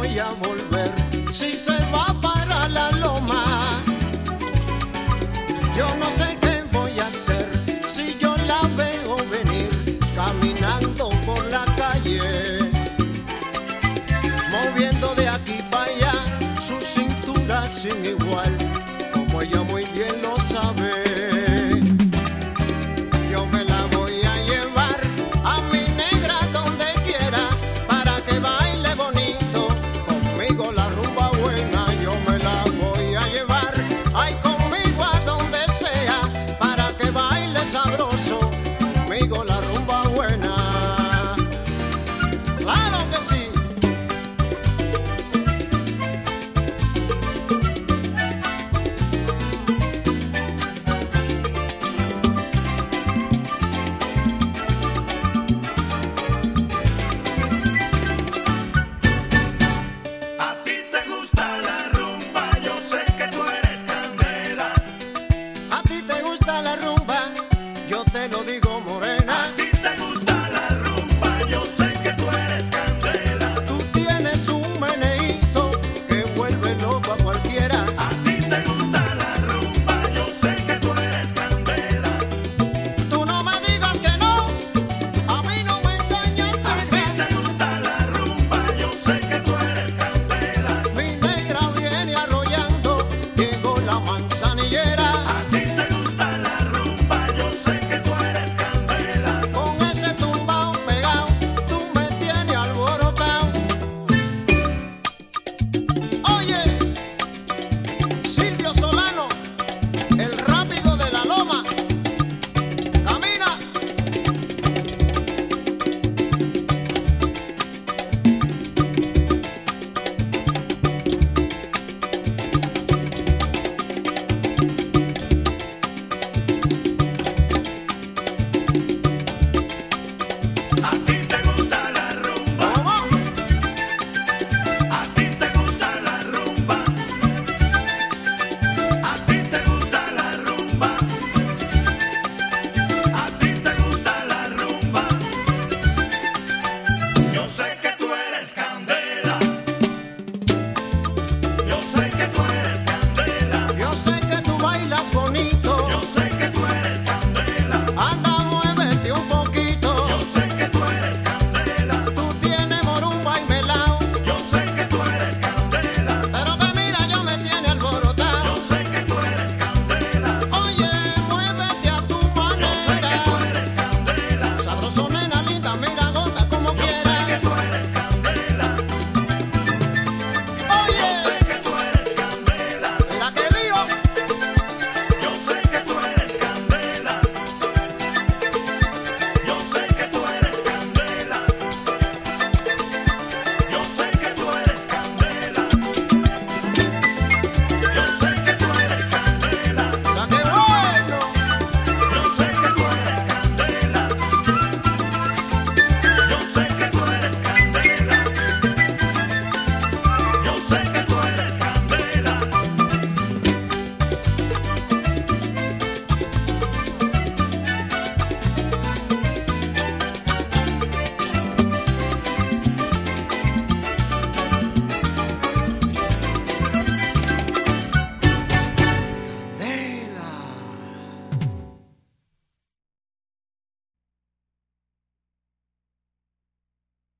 voy a volver. Si se va para la loma, yo no sé qué voy a hacer. Si yo la veo venir caminando por la calle, moviendo de aquí para allá su cintura sin igual, como ella muy bien lo sabe. Yo me la voy a llevar a mi negra donde quiera, para que baile bonito conmigo la